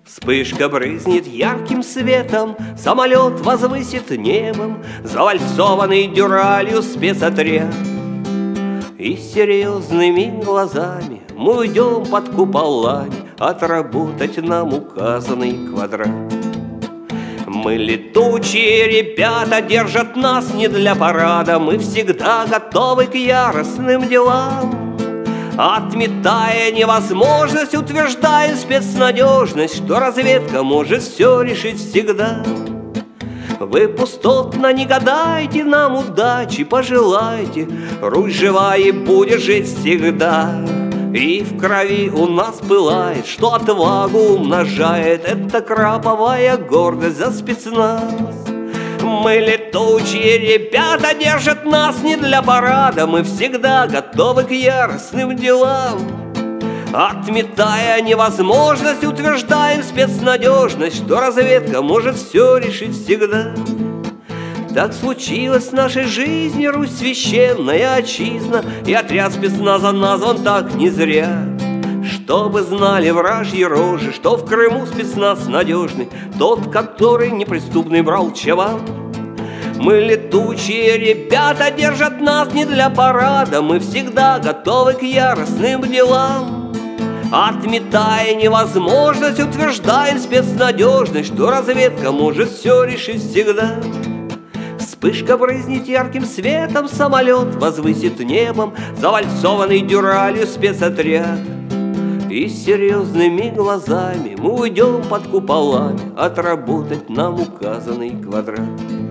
Вспышка брызнет ярким светом, самолет возвысит небом завальцованный дюралью спецотряд. И серьезными глазами мы уйдем под куполами отработать нам указанный квадрат. Мы летучие ребята, держат нас не для парада, мы всегда готовы к яростным делам. Отметая невозможность, утверждаем спецнадежность, что разведка может все решить всегда. Вы пустотно не гадайте, нам удачи пожелайте, Русь жива и будет жить всегда. И в крови у нас пылает, что отвагу умножает эта краповая гордость за спецназ. Мы летучие ребята, держат нас не для парада, мы всегда готовы к яростным делам. Отметая невозможность, утверждаем спецнадежность, что разведка может все решить всегда. Так случилось в нашей жизни, Русь священная отчизна, и отряд спецназа назван так не зря. Чтобы знали вражьи рожи, что в Крыму спецназ надежный, тот, который неприступный брал чаван. Мы летучие ребята, держат нас не для парада, мы всегда готовы к яростным делам. Отметая невозможность, утверждаем спецнадежность, что разведка может все решить всегда. Вспышка брызнет ярким светом, самолет возвысит небом завальцованный дюралью спецотряд. И серьезными глазами мы уйдем под куполами отработать нам указанный квадрат.